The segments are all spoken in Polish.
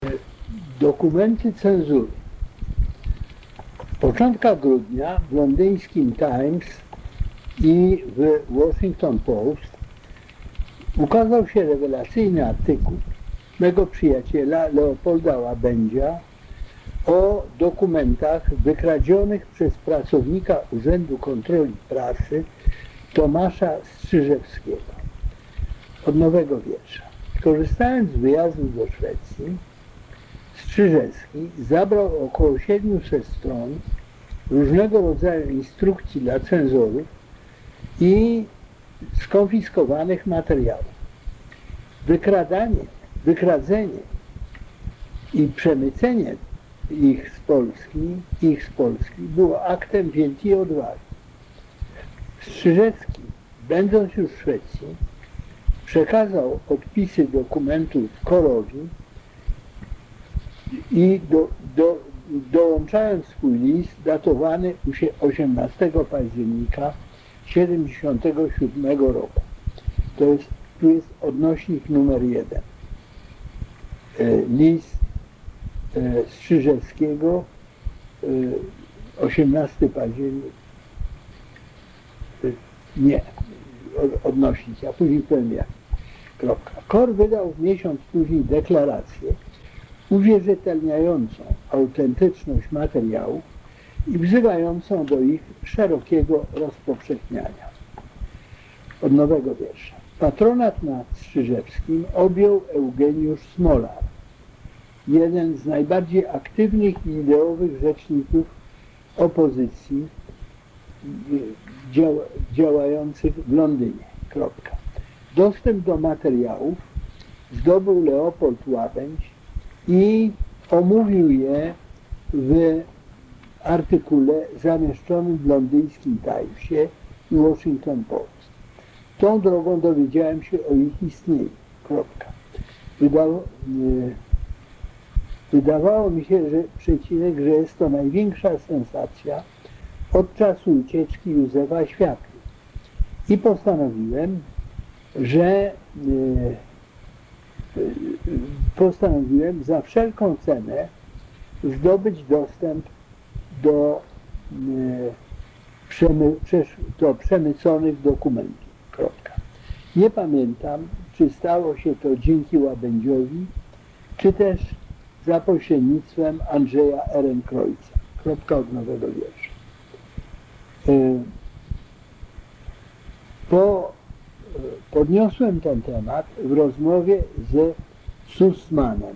Dokumenty cenzury. Początka grudnia w londyńskim Times i w Washington Post ukazał się rewelacyjny artykuł mego przyjaciela Leopolda Łabędzia o dokumentach wykradzionych przez pracownika Urzędu Kontroli Prasy Tomasza Strzyżewskiego. Od nowego wiersza. Korzystając z wyjazdu do Szwecji, Strzyżewski zabrał około 700 stron różnego rodzaju instrukcji dla cenzorów i skonfiskowanych materiałów. Wykradzenie i przemycenie ich z Polski było aktem wielkiej odwagi. Strzyżewski, będąc już w Szwecji, przekazał odpisy dokumentów Korowi i dołączając swój list datowany 18 października 1977 roku. Tu jest odnośnik numer 1. List Strzyżewskiego, 18 października. Nie, odnośnik, ja później powiem jak. Kropka. KOR wydał miesiąc później deklarację uwierzytelniającą autentyczność materiałów i wzywającą do ich szerokiego rozpowszechniania. Od nowego wiersza. Patronat nad Strzyżewskim objął Eugeniusz Smolar, jeden z najbardziej aktywnych i ideowych rzeczników opozycji działających w Londynie. Kropka. Dostęp do materiałów zdobył Leopold Łabędź i omówił je w artykule zamieszczonym w londyńskim Timesie i Washington Post. Tą drogą dowiedziałem się o ich istnieniu. Kropka. Wydawało mi się, że jest to największa sensacja od czasu ucieczki Józefa Światły. I postanowiłem, że za wszelką cenę zdobyć dostęp do przemyconych dokumentów. Kropka. Nie pamiętam, czy stało się to dzięki Łabędziowi, czy też za pośrednictwem Andrzeja Ehrenkreuza. Kropka od nowego wiersza. Podniosłem ten temat w rozmowie z Sussmanem,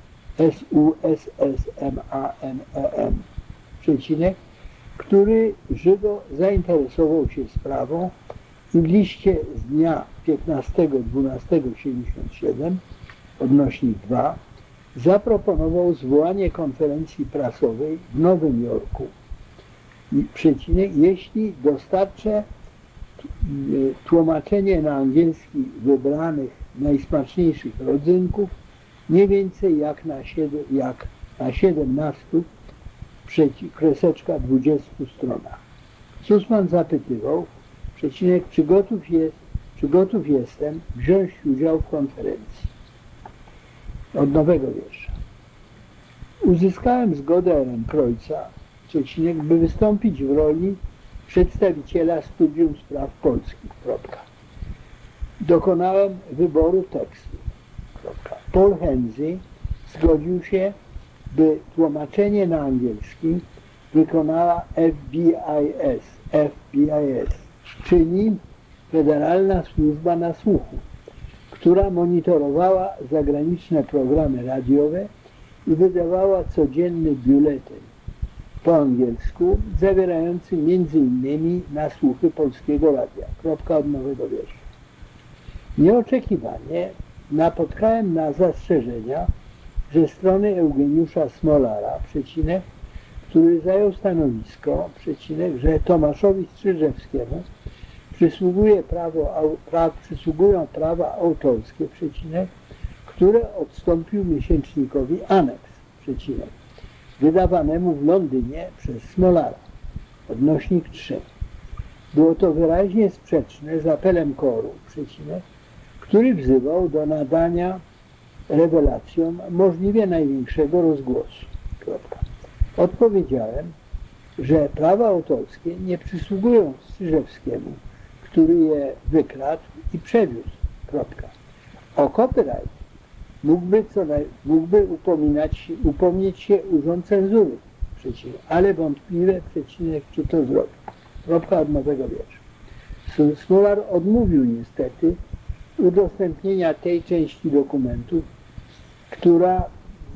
Sussmanem, który żywo zainteresował się sprawą i w liście z dnia 15.12.77, odnośnik 2, zaproponował zwołanie konferencji prasowej w Nowym Jorku, jeśli dostarczę tłumaczenie na angielski wybranych najsmaczniejszych rodzynków nie więcej jak na 17 kreseczka 20 stronach. Sussman zapytywał, czy gotów jestem wziąć udział w konferencji. Od nowego wiersza. Uzyskałem zgodę Ehrenkreuza, by wystąpić w roli przedstawiciela Studium Spraw Polskich. Kropka. Dokonałem wyboru tekstu. Kropka. Paul Henzy zgodził się, by tłumaczenie na angielski wykonała FBIS, czyli Federalna Służba Nasłuchu, która monitorowała zagraniczne programy radiowe i wydawała codzienny biuletyn po angielsku, zawierający m.in. nasłuchy Polskiego Radia. Kropka od nowego wiersza. Nieoczekiwanie napotkałem na zastrzeżenia ze strony Eugeniusza Smolara, który zajął stanowisko, że Tomaszowi Strzyżewskiemu przysługują prawa autorskie, które odstąpił miesięcznikowi Aneks, wydawanemu w Londynie przez Smolara, odnośnik 3. Było to wyraźnie sprzeczne z apelem KOR-u, który wzywał do nadania rewelacjom możliwie największego rozgłosu. Kropka. Odpowiedziałem, że prawa autorskie nie przysługują Strzyżewskiemu, który je wykradł i przewiózł. Kropka. O copyright mógłby upomnieć się Urząd Cenzury, ale wątpliwe, czy to zrobił. Kropka od nowego wiersza. Smolar odmówił niestety udostępnienia tej części dokumentów, która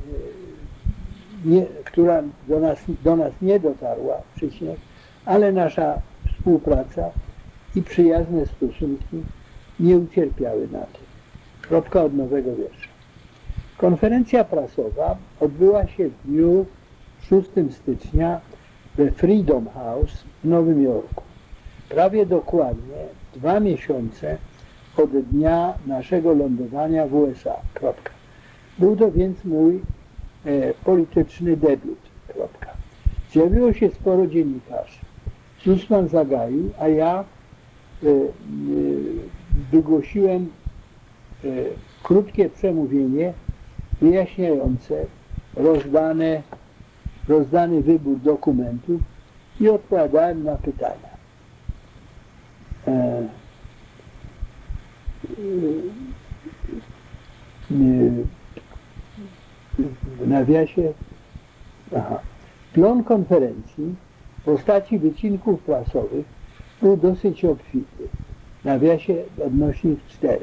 do nas nie dotarła, ale nasza współpraca i przyjazne stosunki nie ucierpiały na tym. Kropka od nowego wiersza. Konferencja prasowa odbyła się w dniu 6 stycznia we Freedom House w Nowym Jorku. Prawie dokładnie 2 miesiące od dnia naszego lądowania w USA. Kropka. Był to więc mój polityczny debiut. Kropka. Zjawiło się sporo dziennikarzy. Sussman zagaił, a ja wygłosiłem krótkie przemówienie wyjaśniające rozdany wybór dokumentów i odpowiadałem na pytania. W nawiasie plon konferencji w postaci wycinków prasowych był dosyć obfity. W nawiasie odnośnik 4.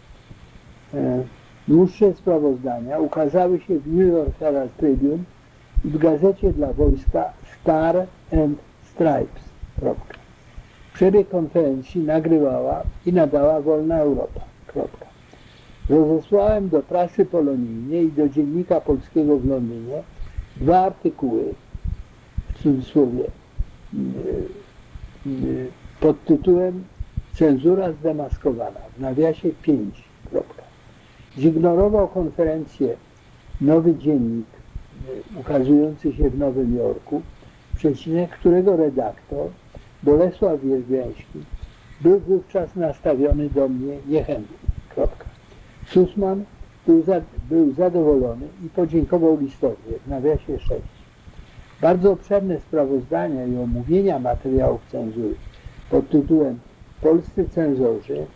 Dłuższe sprawozdania ukazały się w New York Herald Tribune i w gazecie dla wojska Star and Stripes. Kropka. Przebieg konferencji nagrywała i nadała Wolna Europa. Kropka. Rozesłałem do prasy polonijnej i do Dziennika Polskiego w Londynie 2 artykuły, w cudzysłowie, pod tytułem Cenzura zdemaskowana, w nawiasie 5. Kropka. Zignorował konferencję Nowy Dziennik ukazujący się w Nowym Jorku, którego redaktor Bolesław Wierzbiański był wówczas nastawiony do mnie niechętnie. Kropka. Sussman był zadowolony i podziękował listowi, w nawiasie 6. Bardzo obszerne sprawozdania i omówienia materiałów cenzury pod tytułem Polscy cenzorzy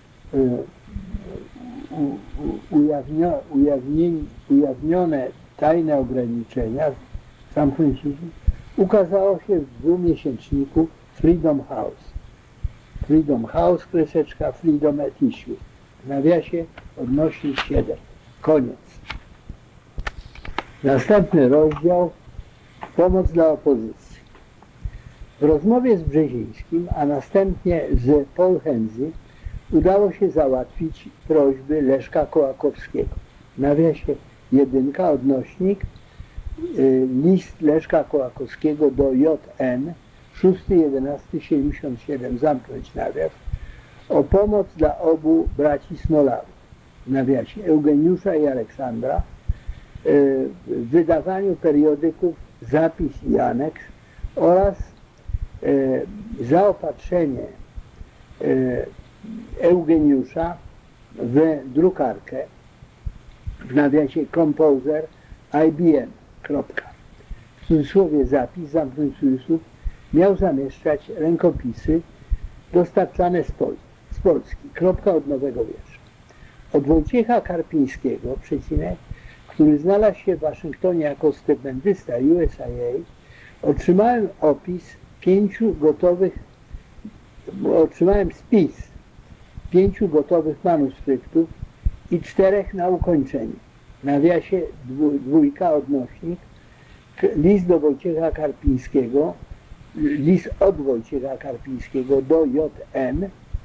ujawnione tajne ograniczenia ukazało się w 2-miesięczniku Freedom House. Freedom House, Freedom at Issue. W nawiasie odnośnik 7. Koniec. Następny rozdział. Pomoc dla opozycji. W rozmowie z Brzezińskim, a następnie z Paul Henzy udało się załatwić prośby Leszka Kołakowskiego. W nawiasie 1 odnośnik list Leszka Kołakowskiego do JN 6.11.77 zamknąć nawias o pomoc dla obu braci Smolarów. W nawiasie Eugeniusza i Aleksandra w wydawaniu periodyków Zapis i Aneks oraz zaopatrzenie Eugeniusza w drukarkę w nawiasie Composer IBM. Kropka. W cudzysłowie zapis, zamknąć cudzysłów, miał zamieszczać rękopisy dostarczane z Polski. Kropka od nowego wiersza. Od Wojciecha Karpińskiego, który znalazł się w Waszyngtonie jako stypendysta USIA, otrzymałem spis 5 gotowych manuskryptów i 4 na ukończenie. W nawiasie 2 odnośnik list od Wojciecha Karpińskiego do JN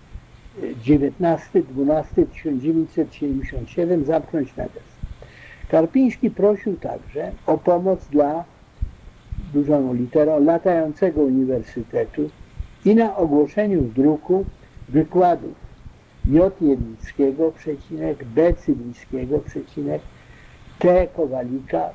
19.12.1977 zamknąć nawias. Karpiński prosił także o pomoc dla, dużą literą, latającego uniwersytetu i na ogłoszeniu w druku wykładów J. Jedlickiego, B. Cywińskiego, T. Kowalika,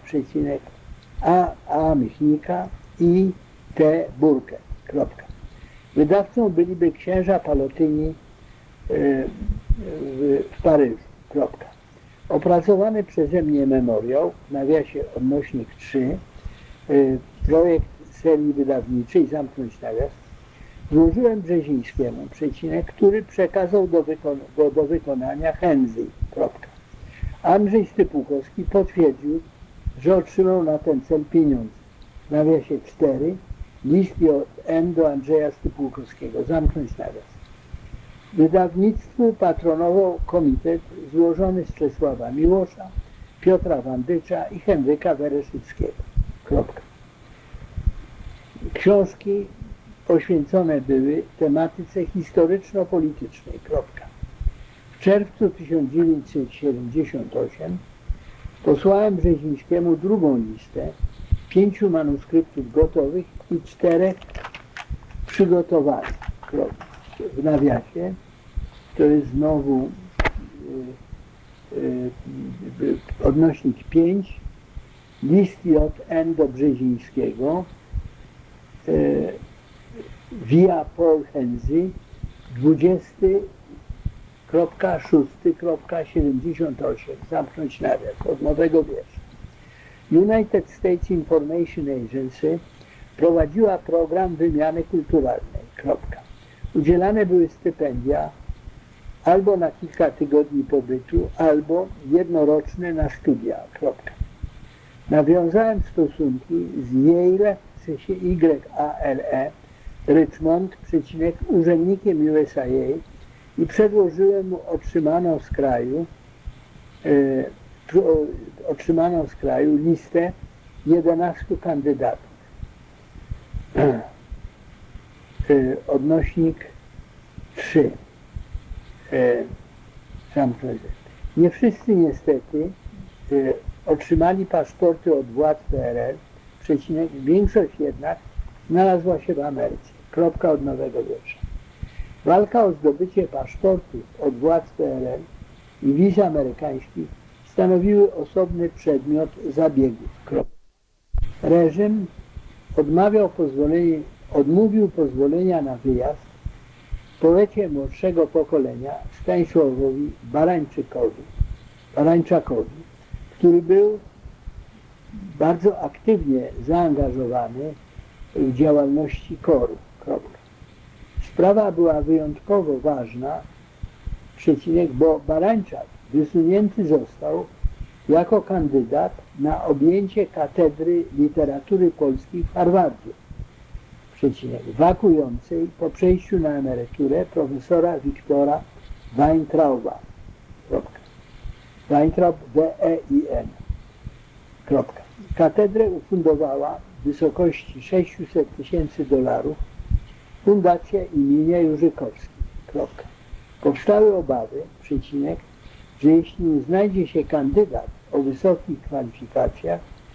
A. Michnika i T. Burkę. Kropka. Wydawcą byliby księża Palotyni w Paryżu. Kropka. Opracowany przeze mnie memoriał, w nawiasie odnośnik 3, projekt serii wydawniczej, zamknąć nawias, złożyłem Brzezińskiemu, który przekazał do wykonania Henzy. Andrzej Stypułkowski potwierdził, że otrzymał na ten cel pieniądze. W nawiasie 4, list J.N. do Andrzeja Stypułkowskiego, zamknąć nawias. Wydawnictwu patronował komitet złożony z Czesława Miłosza, Piotra Wandycza i Henryka Wereszyckiego. Książki poświęcone były tematyce historyczno-politycznej. W czerwcu 1978 posłałem Brzezińskiemu drugą listę 5 manuskryptów gotowych i 4 przygotowanych. W nawiasie to jest znowu odnośnik 5, list J.N. do Brzezińskiego, via Paul Henzy, 20.6.78, zamknąć nawias, od nowego wiersza. United States Information Agency prowadziła program wymiany kulturalnej. Udzielane były stypendia albo na kilka tygodni pobytu, albo jednoroczne na studia. Nawiązałem stosunki z Yale, w sensie YALE, Richmond, urzędnikiem USIA i przedłożyłem mu otrzymaną z kraju listę 11 kandydatów. Odnośnik 3. Nie wszyscy niestety otrzymali paszporty od władz PRL, większość jednak znalazła się w Ameryce. Kropka od nowego wiersza. Walka o zdobycie paszportów od władz PRL i wiz amerykańskich stanowiły osobny przedmiot zabiegów. Reżim odmówił pozwolenia na wyjazd poecie młodszego pokolenia Stanisławowi Barańczakowi, który był bardzo aktywnie zaangażowany w działalności KOR-u. Sprawa była wyjątkowo ważna, bo Barańczak wysunięty został jako kandydat na objęcie katedry literatury polskiej w Harvardzie, wakującej po przejściu na emeryturę profesora Wiktora Weintrauba. Weintraub, W-E-I-N. Katedrę ufundowała w wysokości $600,000 Fundacja imienia Jurzykowskiej. Powstały obawy, że jeśli nie znajdzie się kandydat o wysokich kwalifikacjach,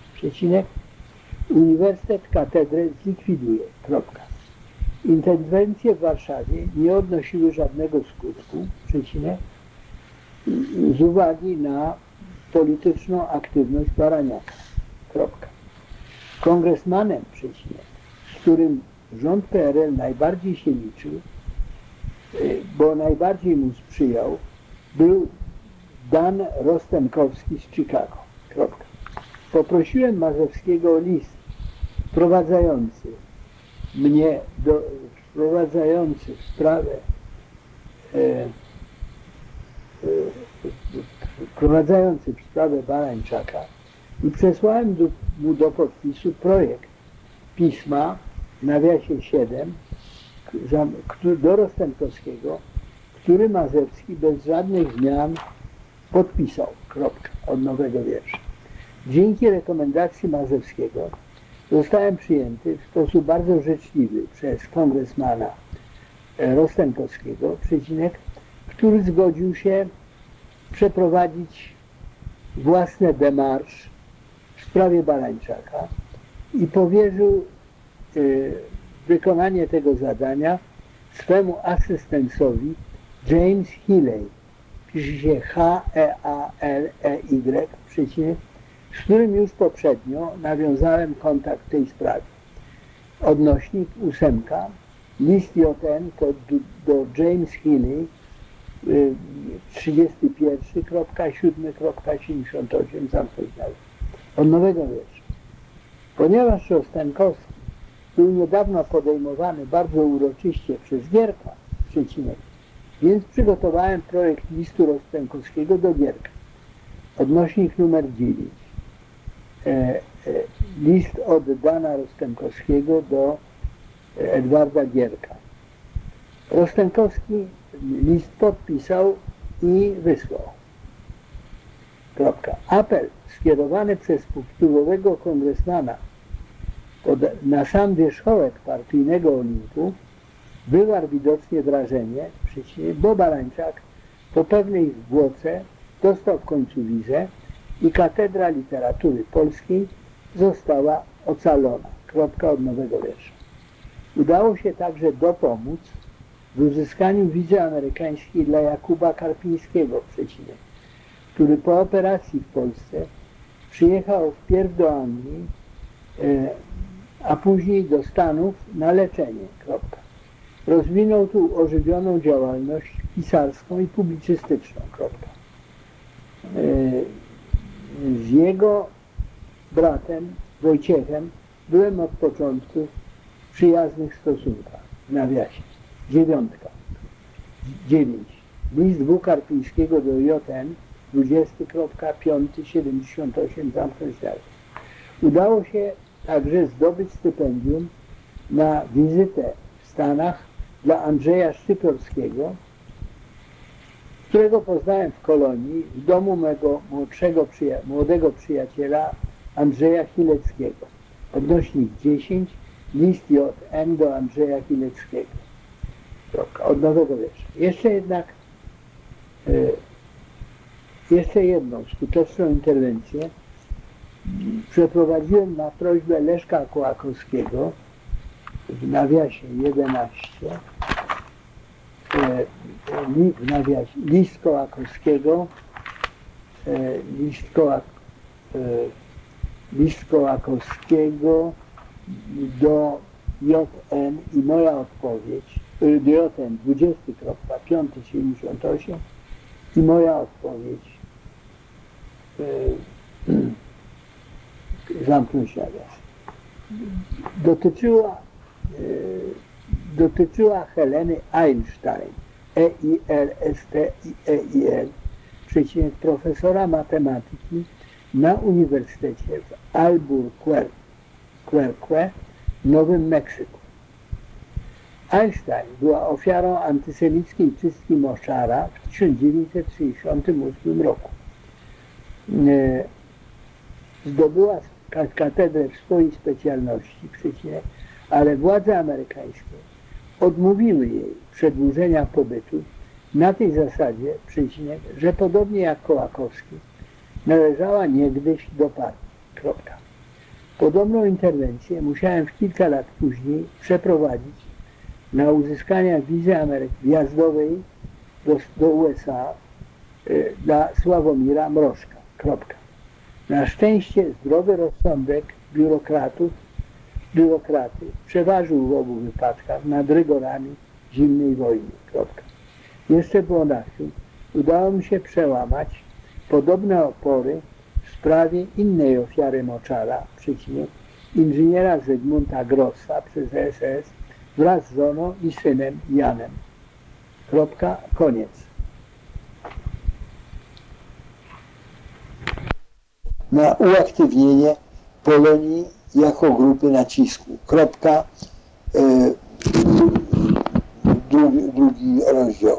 Uniwersytet katedrę zlikwiduje. Interwencje w Warszawie nie odnosiły żadnego skutku, z uwagi na polityczną aktywność Baraniaka. Kongresmanem, z którym rząd PRL najbardziej się liczył, bo najbardziej mu sprzyjał, był Dan Rostenkowski z Chicago. Poprosiłem Mazowskiego o list wprowadzający w sprawę Barańczaka i przesłałem mu do podpisu projekt pisma w nawiasie 7 do Rostenkowskiego, który Mazewski bez żadnych zmian podpisał. Od nowego wiersza. Dzięki rekomendacji Mazewskiego zostałem przyjęty w sposób bardzo życzliwy przez kongresmana Rostenkowskiego, który zgodził się przeprowadzić własne démarche w sprawie Barańczaka i powierzył wykonanie tego zadania swemu asystentowi James Healey, pisze się H-E-A-L-E-Y, z którym już poprzednio nawiązałem kontakt w tej sprawie. Odnośnik 8, list J.N. do James Healey 31.7.78 zamknąć nawias. Od nowego wiersza. Ponieważ Rostenkowski był niedawno podejmowany bardzo uroczyście przez Gierka, przecinek, więc przygotowałem projekt listu Rostenkowskiego do Gierka. Odnośnik numer 9. List od Dana Rostenkowskiego do Edwarda Gierka. Rostenkowski list podpisał i wysłał. Kropka. Apel skierowany przez wpływowego kongresmana na sam wierzchołek partyjnego Olimpu wywarł widocznie wrażenie, bo Barańczak po pewnej zwłoce dostał w końcu wizę i Katedra Literatury Polskiej została ocalona. Kropka od nowego wiersza. Udało się także dopomóc w uzyskaniu wizy amerykańskiej dla Jakuba Karpińskiego, przecinek, który po operacji w Polsce przyjechał wpierw do Anglii, a później do Stanów na leczenie. Kropka. Rozwinął tu ożywioną działalność pisarską i publicystyczną. Kropka. Z jego bratem Wojciechem byłem od początku w przyjaznych stosunkach. W nawiasie. 9. List W. Karpińskiego do JN 20.5.78 zamknąć nawias. Udało się także zdobyć stypendium na wizytę w Stanach dla Andrzeja Szczypiorskiego, którego poznałem w Kolonii w domu mego młodego przyjaciela Andrzeja Chileckiego. Odnośnik 10, list JN do Andrzeja Chileckiego. Od nowego wiersza. Jeszcze jedną skuteczną interwencję przeprowadziłem na prośbę Leszka Kołakowskiego w nawiasie 11, w nawiasie list Kołakowskiego, list Kołakowskiego do JN i moja odpowiedź, do JN 20.5.78 i moja odpowiedź zamknąć nawias. Dotyczyła Heleny Einstein, EIL, przecinek profesora matematyki na Uniwersytecie w Albuquerque w Nowym Meksyku. Einstein była ofiarą antysemickiej czystki Moszara w 1968 roku. Zdobyła katedrę w swojej specjalności, ale władze amerykańskie odmówiły jej przedłużenia pobytu na tej zasadzie, że podobnie jak Kołakowski należała niegdyś do partii. Kropka. Podobną interwencję musiałem kilka lat później przeprowadzić na uzyskanie wizy wjazdowej do USA dla Sławomira Mrożka. Kropka. Na szczęście zdrowy rozsądek biurokraty przeważył w obu wypadkach nad rygorami zimnej wojny. Kropka. Jeszcze w Monachium udało mi się przełamać podobne opory w sprawie innej ofiary Moczara, inżyniera Zygmunta Grossa przez SS wraz z żoną i synem Janem. Kropka, koniec. Na uaktywnienie Polonii jako grupy nacisku. Kropka, drugi rozdział.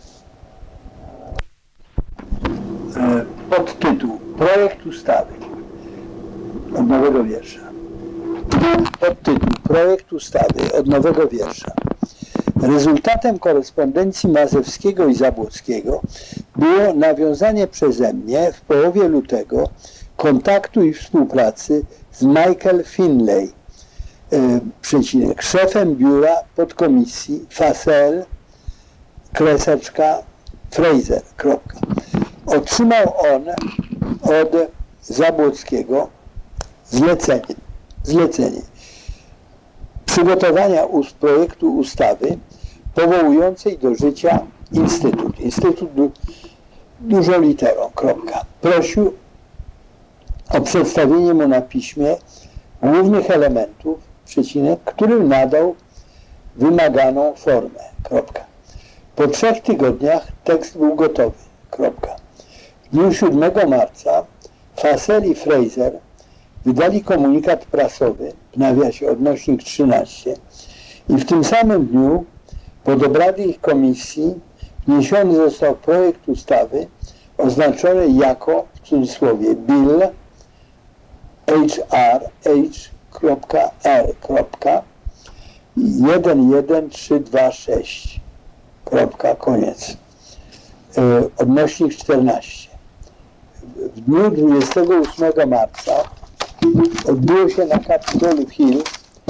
Podtytuł Projekt ustawy od nowego wiersza. Podtytuł Projekt ustawy od nowego wiersza. Rezultatem korespondencji Mazewskiego i Zabłockiego było nawiązanie przeze mnie w połowie lutego kontaktu i współpracy z Michael Finlay, szefem biura podkomisji Fasel, Fraser. Otrzymał on od Zabłockiego zlecenie przygotowania projektu ustawy powołującej do życia Instytut dużą literą, kropka. Prosił o przedstawienie mu na piśmie głównych elementów, przecinek, którym nadał wymaganą formę, kropka. Po 3 tygodniach tekst był gotowy, kropka. W dniu 7 marca Fassel i Fraser wydali komunikat prasowy, w nawiasie odnośnik 13, i w tym samym dniu pod obrady ich komisji wniesiony został projekt ustawy oznaczony jako, w cudzysłowie, Bill HR H.R. 11326. Koniec. Odnośnik 14. W dniu 28 marca odbyło się na Capitol Hill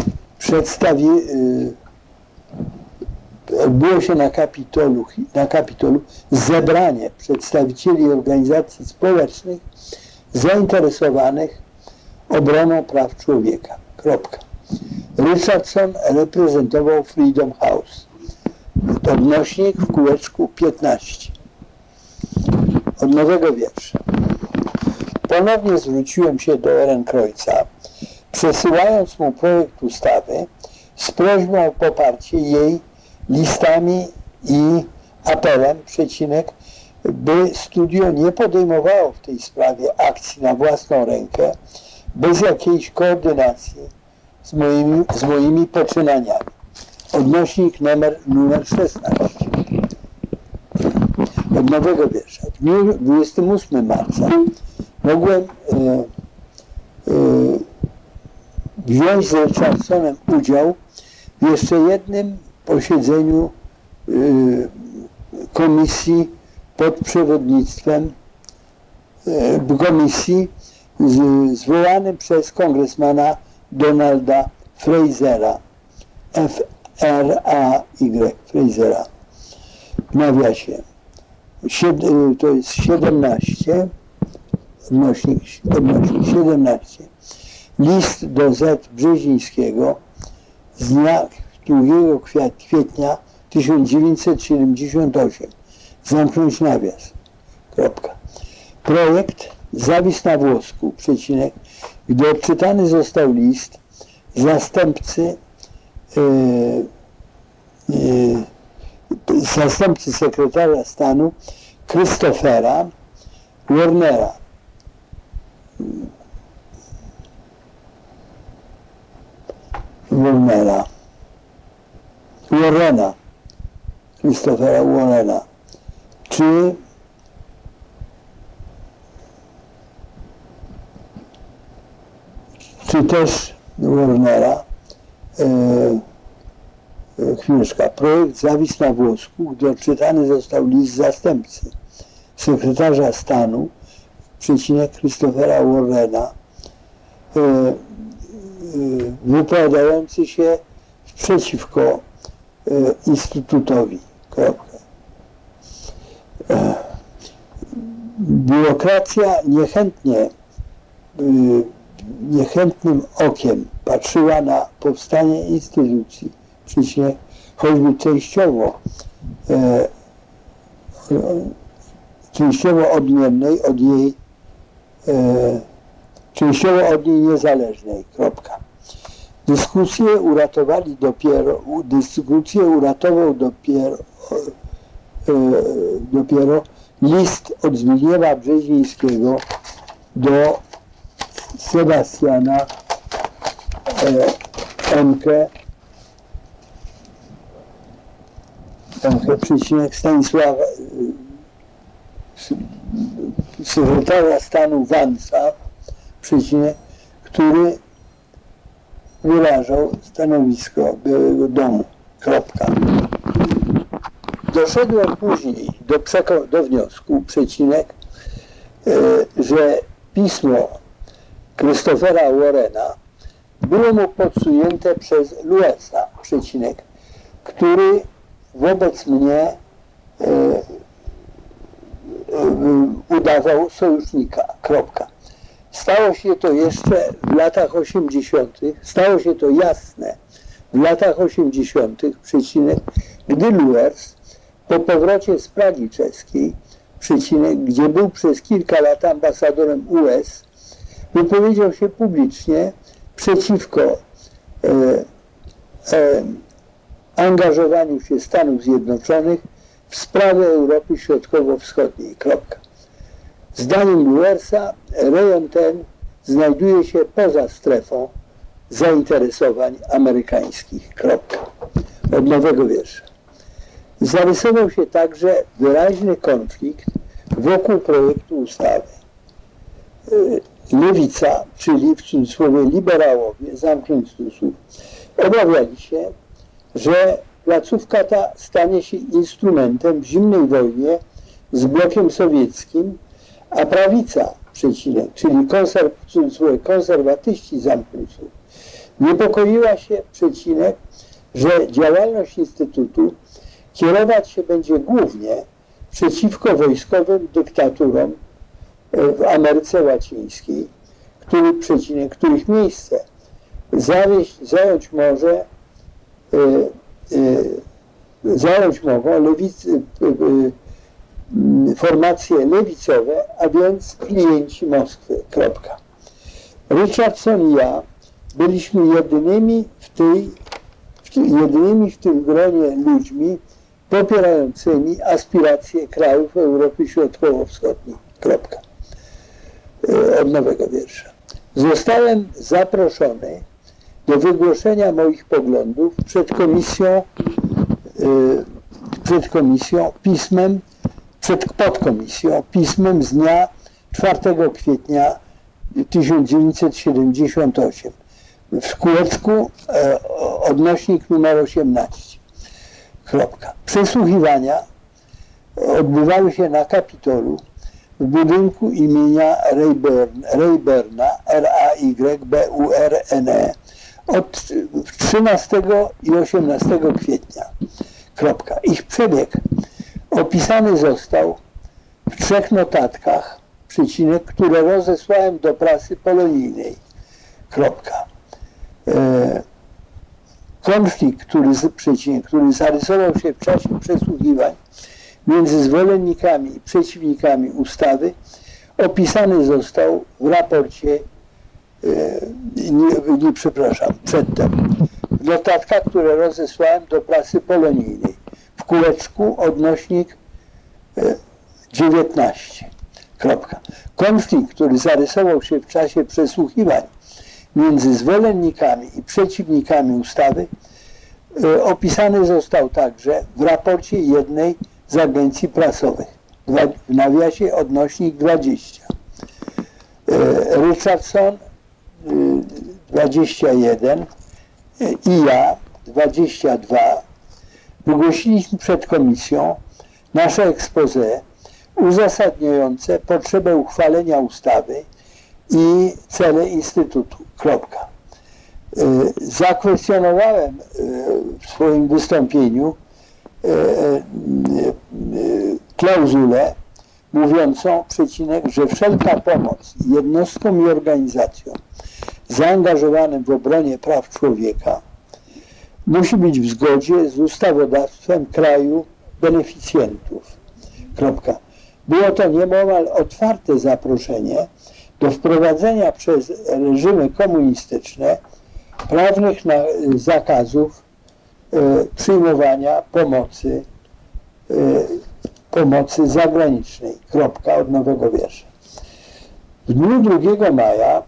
na Kapitolu zebranie przedstawicieli organizacji społecznych zainteresowanych obroną praw człowieka. Kropka. Richardson reprezentował Freedom House. Odnośnik w kółeczku 15. Od nowego wiersza. Ponownie zwróciłem się do Ehrenkreuza, przesyłając mu projekt ustawy z prośbą o poparcie jej listami i apelem, przecinek, by studio nie podejmowało w tej sprawie akcji na własną rękę, bez jakiejś koordynacji z moimi poczynaniami. Odnośnik numer 16. Od nowego wiersza. W dniu 28 marca mogłem wziąć z Richardsonem udział w jeszcze jednym posiedzeniu komisji pod przewodnictwem komisji zwołanym przez kongresmana Donalda Frasera, F-R-A-Y, Frasera, w nawiasie. To jest 17, odnośnik 17, list do Z. Brzezińskiego z dnia 2 kwietnia 1978. Zamknąć nawias. Kropka. Projekt zawisł na włosku, przecinek, gdy odczytany został list zastępcy sekretarza stanu Christophera Warrena. Christophera Warrena. Czy też Warnera, chwileczka, projekt zawisł na włosku, gdy odczytany został list zastępcy sekretarza stanu, przecinek, Christophera Warrena, wypowiadający się przeciwko Instytutowi. Biurokracja niechętnym okiem patrzyła na powstanie instytucji, przecież choćby częściowo odmiennej od jej, częściowo od niej niezależnej. Kropka. Dyskusję uratował dopiero list od Zbigniewa Brzezińskiego do Sebastiana przecinek Stanisława, sekretarza stanu Vansa, przecinek, który wyrażał stanowisko Białego Domu. Kropka. Doszedłem później do wniosku, przecinek, że pismo Christophera Warrena było mu podsunięte przez Lewisa, przecinek, który wobec mnie udawał sojusznika. Kropka. Stało się to jeszcze w latach 80., stało się to jasne w latach 80., przecinek, gdy Lewis po powrocie z Pragi czeskiej, przecinek, gdzie był przez kilka lat ambasadorem US, wypowiedział się publicznie przeciwko angażowaniu się Stanów Zjednoczonych w sprawę Europy Środkowo-Wschodniej. Kropka. Zdaniem Luersa rejon ten znajduje się poza strefą zainteresowań amerykańskich. Kropka. Od nowego wiersza. Zarysował się także wyraźny konflikt wokół projektu ustawy. Lewica, czyli w cudzysłowie liberałowie, zamknąć cudzysłów, obawiali się, że placówka ta stanie się instrumentem w zimnej wojnie z blokiem sowieckim, a prawica, przecinek, czyli w cudzysłowie konserwatyści, zamknąć cudzysłów, niepokoiła się, przecinek, że działalność Instytutu kierować się będzie głównie przeciwko wojskowym dyktaturom w Ameryce Łacińskiej, których miejsce zająć mogą formacje lewicowe, a więc klienci Moskwy. Kropka. Richardson i ja byliśmy jedynymi w tym gronie ludźmi popierającymi aspiracje krajów Europy Środkowo-Wschodniej. Kropka. Od nowego wiersza. Zostałem zaproszony do wygłoszenia moich poglądów przed podkomisją pismem z dnia 4 kwietnia 1978 w kółeczku odnośnik numer 18. Kropka. Przesłuchiwania odbywały się na Kapitolu w budynku imienia Rayburna, R-A-Y-B-U-R-N-E, od 13 i 18 kwietnia. Kropka. Ich przebieg opisany został w 3 notatkach, przecinek, które rozesłałem do prasy polonijnej. Kropka. Konflikt, który zarysował się w czasie przesłuchiwań między zwolennikami i przeciwnikami ustawy, opisany został w raporcie, przedtem, w notatkach, które rozesłałem do prasy polonijnej, w kółeczku odnośnik 19. Kropka. Konflikt, który zarysował się w czasie przesłuchiwań między zwolennikami i przeciwnikami ustawy, opisany został także w raporcie jednej z agencji prasowych, w nawiasie odnośnik 20. Richardson 21 i ja 22 wygłosiliśmy przed komisją nasze expose uzasadniające potrzebę uchwalenia ustawy i cele Instytutu. Kropka. Zakwestionowałem w swoim wystąpieniu klauzulę mówiącą, przecinek, że wszelka pomoc jednostkom i organizacjom zaangażowanym w obronie praw człowieka musi być w zgodzie z ustawodawstwem kraju beneficjentów. Kropka. Było to niemal otwarte zaproszenie do wprowadzenia przez reżimy komunistyczne prawnych zakazów przyjmowania pomocy zagranicznej. Kropka. Od nowego wiersza. W dniu 2 maja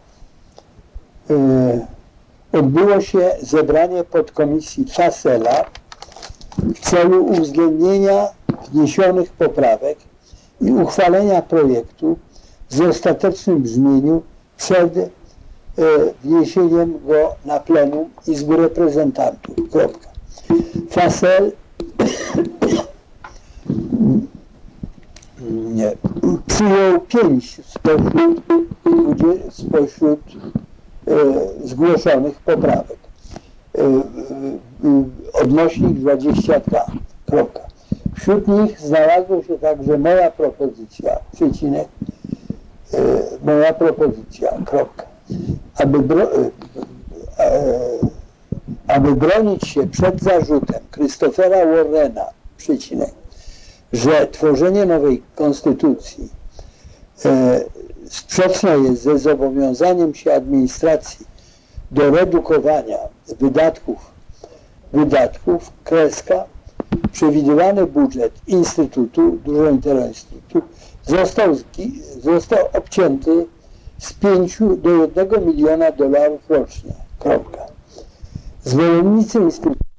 odbyło się zebranie podkomisji Fassela w celu uwzględnienia wniesionych poprawek i uchwalenia projektu w ostatecznym brzmieniu przed wniesieniem go na plenum Izby Reprezentantów. Kropka. Fassel przyjął 5 spośród zgłoszonych poprawek. Odnośnik 22. Kropka. Wśród nich znalazła się także moja propozycja, przecinek, moja propozycja, kropka. Aby bronić się przed zarzutem Christophera Warrena, przecinek, że tworzenie nowej konstytucji sprzeczne jest ze zobowiązaniem się administracji do redukowania wydatków, kreska, przewidywany budżet Instytutu, Dużego Instytutu został obcięty z 5 do $1 miliona rocznie. Kropka. Zwolennicy Instytutu